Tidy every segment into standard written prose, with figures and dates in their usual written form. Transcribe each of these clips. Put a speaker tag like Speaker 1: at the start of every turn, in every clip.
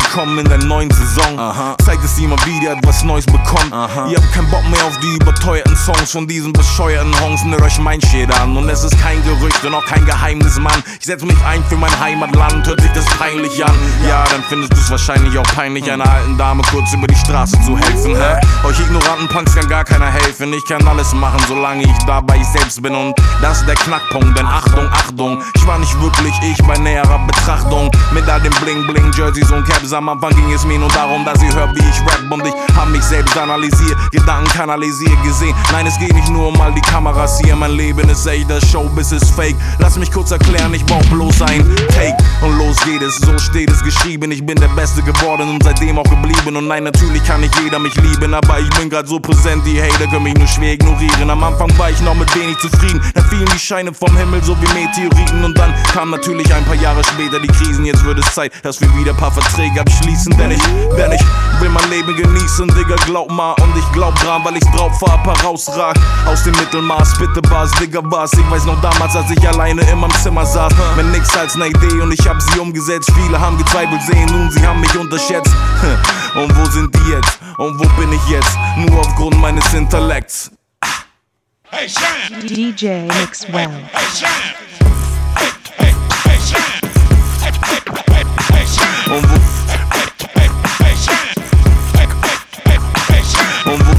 Speaker 1: willkommen in der neuen Saison. Zeit, dass jemand wieder etwas Neues bekommt. Ihr habt keinen Bock mehr auf die überteuerten Songs von diesen bescheuerten Hongs. Hört euch mein Shit an und es ist kein Gerücht und auch kein Geheimnis, Mann. Ich setz mich ein für mein Heimatland, hört sich das peinlich an. Ja, dann findest du's wahrscheinlich auch peinlich, einer alten Dame kurz über die Straße zu helfen, hä? Euch ignoranten Punks kann gar keiner helfen. Ich kann alles machen, solange ich dabei ich selbst bin. Und das ist der Knackpunkt, denn Achtung, Achtung, ich war nicht wirklich ich bei näherer Betrachtung. Mit all den Bling-Bling-Jerseys und Caps am Anfang ging es mir nur darum, dass ihr hört, wie ich rap. Und ich hab mich selbst analysiert, Gedanken kanalisiert, gesehen. Nein, es geht nicht nur um all die Kameras hier. Mein Leben ist echt, das Showbiz ist fake. Lass mich kurz erklären, ich brauch bloß ein Take. Und los geht es, so steht es geschrieben. Ich bin der Beste geworden und seitdem auch geblieben. Und nein, natürlich kann nicht jeder mich lieben, aber ich bin grad so präsent, die Hater können mich nur schwer ignorieren. Am Anfang war ich noch mit wenig zufrieden, dann fielen die Scheine vom Himmel so wie Meteoriten. Und dann kamen natürlich ein paar Jahre später die Krisen. Jetzt wird es Zeit, dass wir wieder ein paar Verträge abschließen. Denn ich will mein Leben genießen, Digga, glaub mal. Und ich glaub dran, weil ich's drauf hab, herausrag aus dem Mittelmaß, bitte was, Digga, was. Ich weiß noch damals, als ich alleine in meinem Zimmer saß, mit nix als ne Idee und ich hab sie umgesetzt. Viele haben gezweifelt, sehen nun, sie haben mich unterschätzt. Und wo sind die jetzt? Und wo bin ich jetzt? Nur aufgrund meines Intellekts.
Speaker 2: Hey, Sham!
Speaker 3: DJ Mixwell.
Speaker 2: Hey, Sham! Hey, Sham! Hey, Sham!
Speaker 1: Und wo,
Speaker 2: Hey, Sham! Hey, Sham!
Speaker 1: und wo,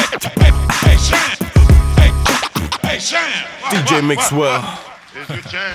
Speaker 2: Hey, Sham! Hey, Sham!
Speaker 1: DJ Mixwell.
Speaker 4: Here's your chance.